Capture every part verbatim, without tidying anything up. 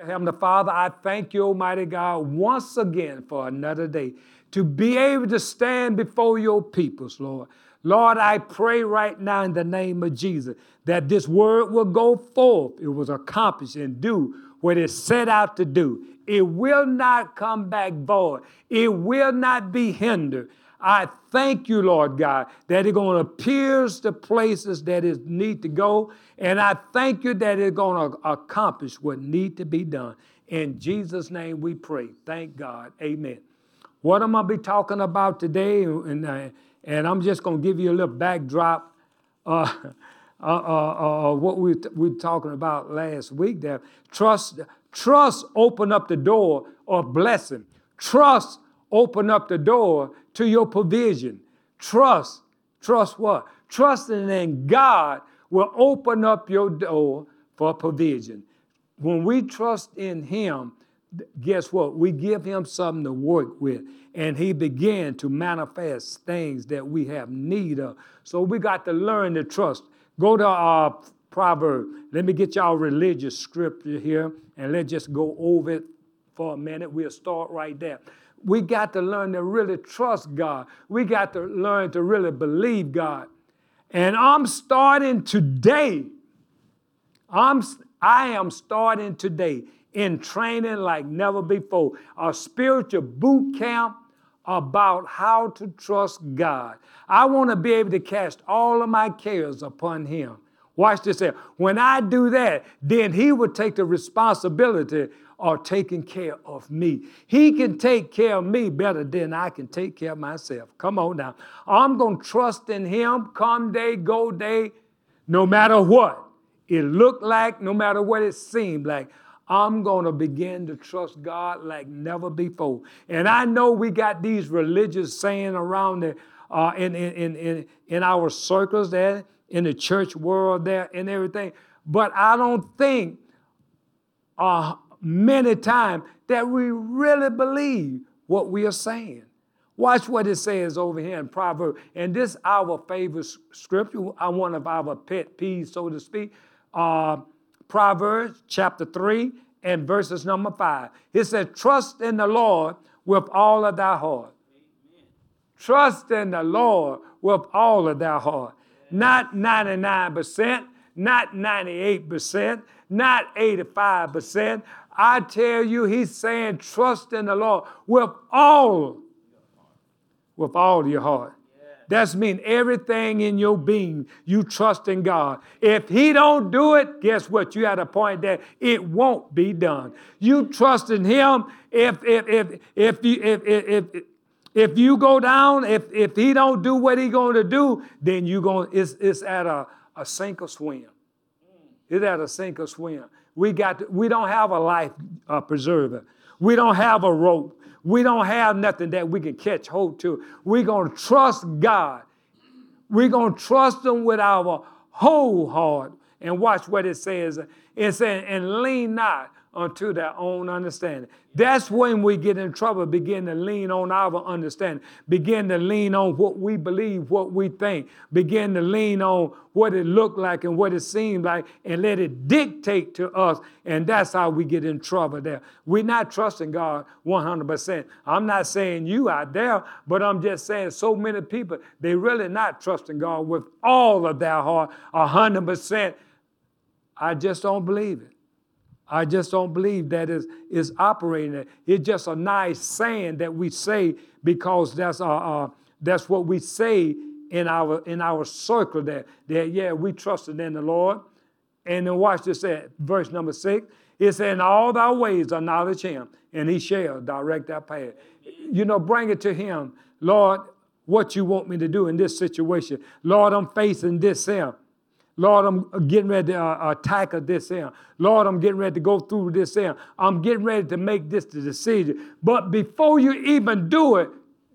Heavenly Father, I thank you, Almighty God, once again for another day to be able to stand before your peoples, Lord. Lord, I pray right now in the name of Jesus that this word will go forth. It was accomplished and do what it set out to do. It will not come back void. It will not be hindered. I thank you, Lord God, that it's going to pierce the places that it need to go. And I thank you that it's going to accomplish what need to be done. In Jesus' name we pray. Thank God. Amen. What I'm going to be talking about today, and, uh, and I'm just going to give you a little backdrop uh, uh, uh, uh, what we t- we were talking about last week there. Trust, trust open up the door of blessing. Trust open up the door to your provision. Trust, trust what? Trusting in God will open up your door for provision. When we trust in him, guess what? We give him something to work with, and he began to manifest things that we have need of. So we got to learn to trust. Go to uh, Proverbs. Let me get y'all religious scripture here, and let's just go over it for a minute. We'll start right there. We got to learn to really trust God. We got to learn to really believe God. And I'm starting today. I'm, I am starting today in training like never before. A spiritual boot camp about how to trust God. I want to be able to cast all of my cares upon him. Watch this here. When I do that, then he will take the responsibility of taking care of me. He can take care of me better than I can take care of myself. Come on now. I'm going to trust in him come day, go day, no matter what it looked like, no matter what it seemed like. I'm going to begin to trust God like never before. And I know we got these religious saying around the, uh, in, in, in, in our circles there, in the church world there and everything. But I don't think uh, many times that we really believe what we are saying. Watch what it says over here in Proverbs. And this is our favorite scripture, one of our pet peeves, so to speak. Uh, Proverbs chapter three and verses number five. It says, trust in the Lord with all of thy heart. Amen. Trust in the Lord with all of thy heart. Yeah. Not ninety-nine percent, not ninety-eight percent, not eighty-five percent. I tell you, he's saying trust in the Lord with all, with all your heart. That's mean everything in your being, you trust in God. If he don't do it, guess what? You at a point that it won't be done. You trust in him. If if if if you if if if, if you go down, if if he don't do what he going to do, then you going it's it's at a, a sink or swim. It's at a sink or swim. We got to, we don't have a life uh, preserver. We don't have a rope. We don't have nothing that we can catch hold to. We're going to trust God. We're going to trust him with our whole heart. And watch what it says. It says, and lean not unto their own understanding. That's when we get in trouble, begin to lean on our understanding, begin to lean on what we believe, what we think, begin to lean on what it looked like and what it seemed like, and let it dictate to us. And that's how we get in trouble there. We're not trusting God one hundred percent. I'm not saying you out there, but I'm just saying so many people, they really not trusting God with all of their heart, one hundred percent. I just don't believe it. I just don't believe that is is operating. It's just a nice saying that we say because that's uh, uh that's what we say in our in our circle. That that yeah, we trusted in the Lord. And then watch this at verse number six. It said, "In all thy ways acknowledge him, and he shall direct thy path." You know, bring it to him, Lord. What you want me to do in this situation, Lord? I'm facing this here. Lord, I'm getting ready to uh, attack this here. Lord, I'm getting ready to go through this here. I'm getting ready to make this the decision. But before you even do it,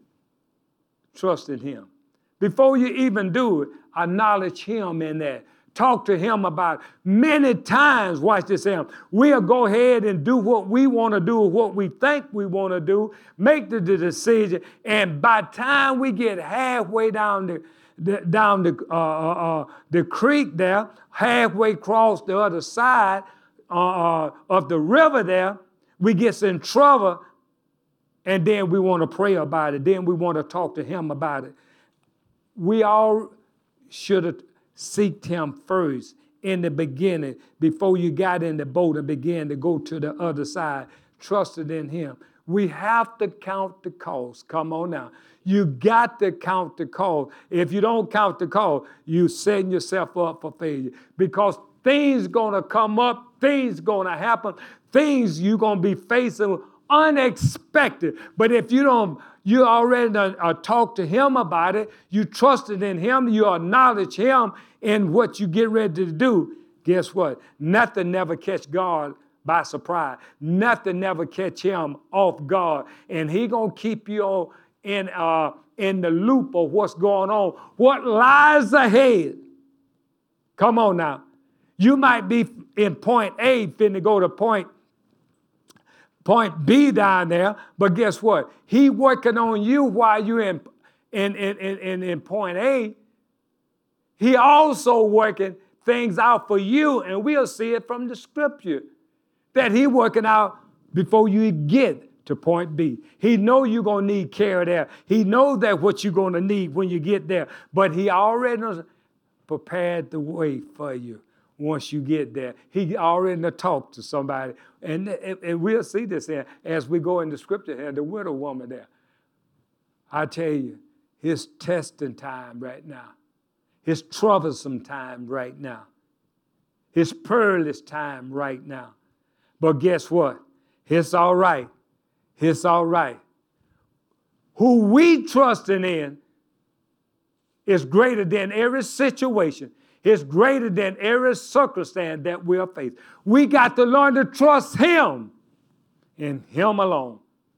trust in him. Before you even do it, acknowledge him in that. Talk to him about it. Many times, watch this here, we'll go ahead and do what we want to do, what we think we want to do, make the, the decision, and by the time we get halfway down the The, down the uh, uh, the creek there, halfway across the other side, uh, of the river there, we get in trouble, and then we want to pray about it. Then we want to talk to him about it. We all should have seeked him first in the beginning before you got in the boat and began to go to the other side, trusted in him. We have to count the cost. Come on now. You got to count the cost. If you don't count the cost, you setting yourself up for failure, because things going to come up, things going to happen, things you're going to be facing unexpected. But if you don't, you already uh, talk to him about it, you trusted in him, you acknowledge him in what you get ready to do, guess what? Nothing never catch God by surprise. Nothing never catch him off guard. And he going to keep you in, uh, in the loop of what's going on, what lies ahead. Come on now. You might be in point A, finna go to point Point B down there, but guess what? He working on you while you're in, in, in, in, in point A. He also working things out for you, and we'll see it from the scripture, that he working out before you get to point B. He know you're going to need care there. He knows that what you're going to need when you get there, but he already prepared the way for you. Once you get there, he already talked to somebody. And, and we'll see this here as we go into scripture here, the widow woman there. I tell you, his testing time right now, his troublesome time right now, his perilous time right now. But guess what? It's all right. It's all right. Who we trusting in is greater than every situation. It's greater than every circumstance that we'll face. We got to learn to trust him and him alone.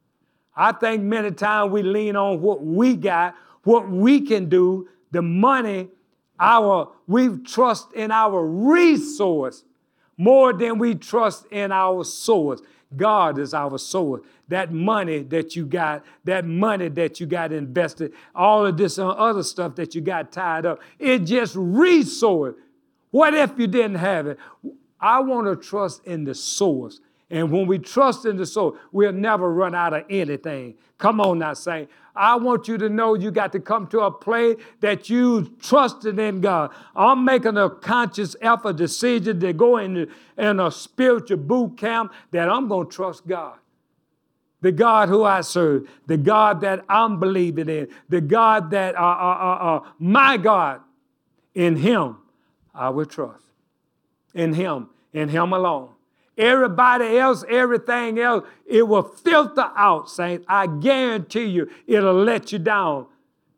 I think many times we lean on what we got, what we can do, the money, our we trust in our resource more than we trust in our source. God is our source. That money that you got, that money that you got invested, all of this and other stuff that you got tied up, it just resource. What if you didn't have it? I want to trust in the source. And when we trust in the source, we'll never run out of anything. Come on now, saint. I want you to know you got to come to a place that you trusted in God. I'm making a conscious effort, decision to go in, in a spiritual boot camp that I'm going to trust God. The God who I serve, the God that I'm believing in, the God that, uh, uh, uh, uh, my God, in him I will trust. In him, in him alone. Everybody else, everything else, it will filter out, saints. I guarantee you, it'll let you down.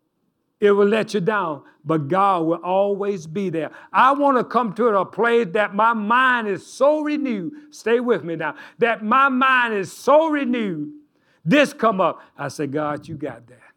It will let you down, but God will always be there. I want to come to a place that my mind is so renewed. Stay with me now. That my mind is so renewed. This come up. I say, God, you got that.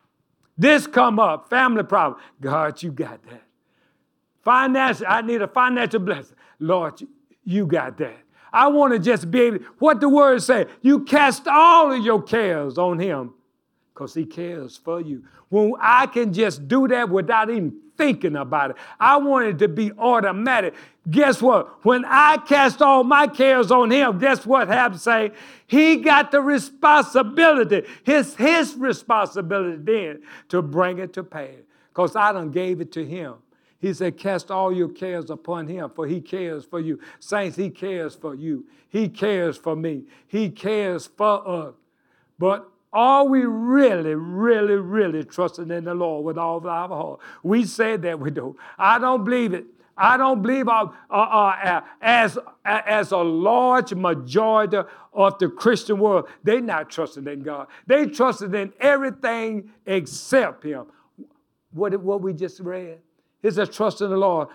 This come up. Family problem. God, you got that. Financial. I need a financial blessing. Lord, you, you got that. I want to just be able, what the word say, you cast all of your cares on him because he cares for you. When I can just do that without even thinking about it, I want it to be automatic. Guess what? When I cast all my cares on him, guess what happens? Say, he got the responsibility. It's his responsibility then to bring it to pass because I done gave it to him. He said, cast all your cares upon him, for he cares for you. Saints, he cares for you. He cares for me. He cares for us. But are we really, really, really trusting in the Lord with all of our heart? We say that we do. I don't believe it. I don't believe uh, uh, uh, as, as a large majority of the Christian world, they're not trusting in God. They trusted in everything except him. What, what we just read. It's a trust in the Lord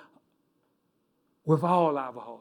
with all our heart.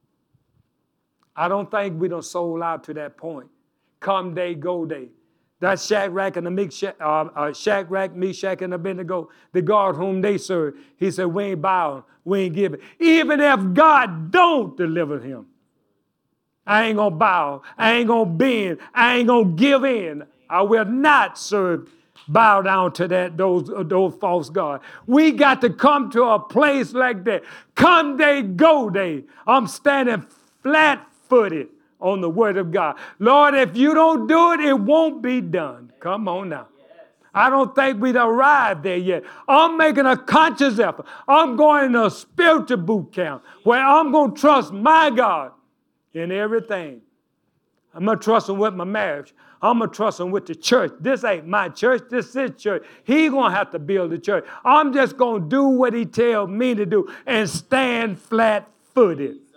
I don't think we done sold out to that point. Come day, go day. That Shadrach and the Meshach, uh, uh, Shadrach, Meshach, and Abednego, the God whom they serve, he said, we ain't bowing, we ain't giving. Even if God don't deliver him, I ain't going to bow, I ain't going to bend, I ain't going to give in. I will not serve bow down to that those, those false gods. We got to come to a place like that. Come day, go day. I'm standing flat-footed on the word of God. Lord, if you don't do it, it won't be done. Come on now. I don't think we've arrived there yet. I'm making a conscious effort. I'm going to a spiritual boot camp where I'm going to trust my God in everything. I'm going to trust him with my marriage. I'm going to trust him with the church. This ain't my church. This is church. He going to have to build the church. I'm just going to do what he tells me to do and stand flat-footed.